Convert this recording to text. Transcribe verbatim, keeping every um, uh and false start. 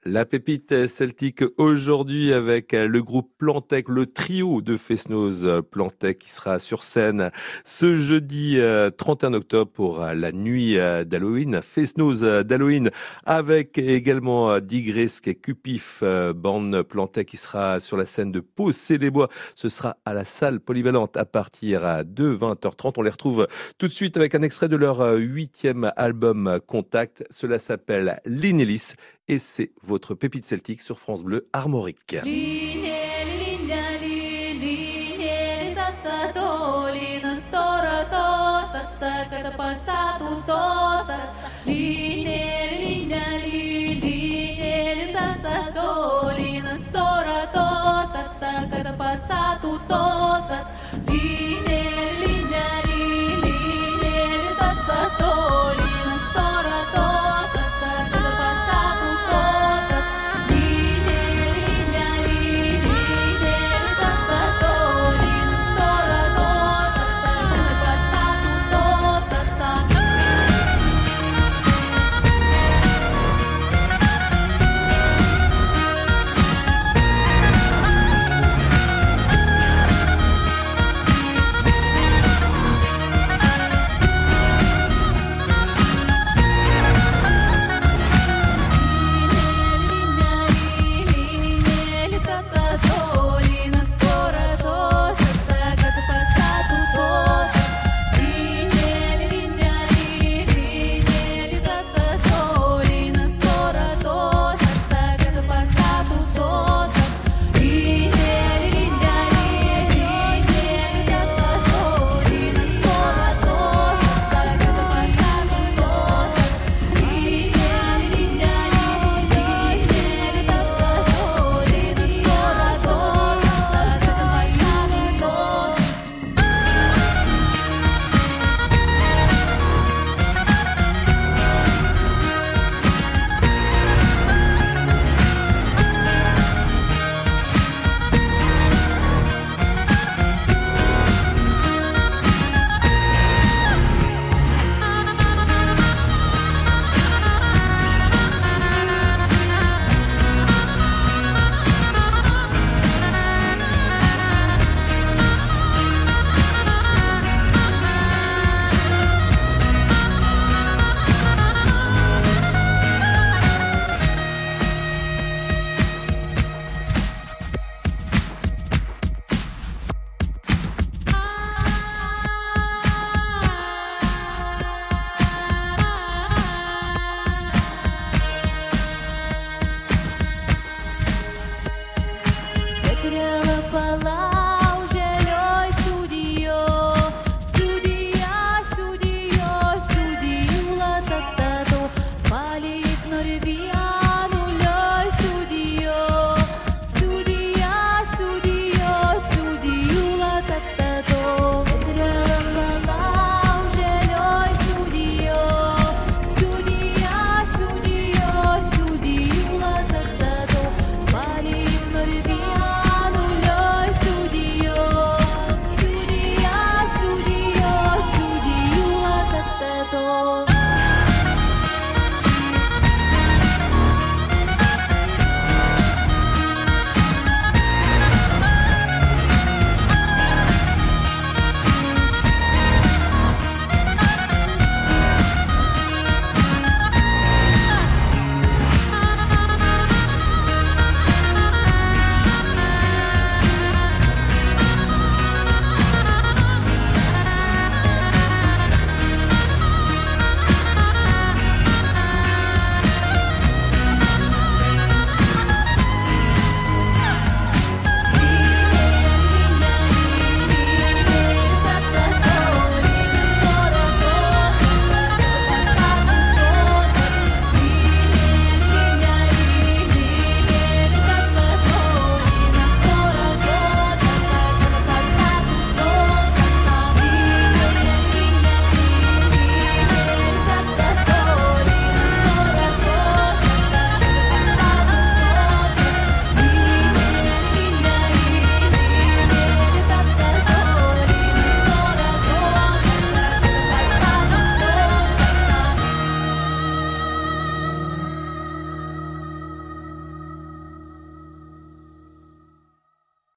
La pépite celtique aujourd'hui avec le groupe Plantec, le trio de Fesnoz Plantec qui sera sur scène ce jeudi trente et un octobre pour la nuit d'Halloween. Fesnoz d'Halloween avec également Digrisk et Cupif, bande Plantec qui sera sur la scène de Pau-C-les-Bois. Ce sera à la salle polyvalente à partir de vingt heures trente. On les retrouve tout de suite avec un extrait de leur huitième album Contact. Cela s'appelle Linélis. Et c'est votre pépite celtique sur France Bleu Armorique. Passato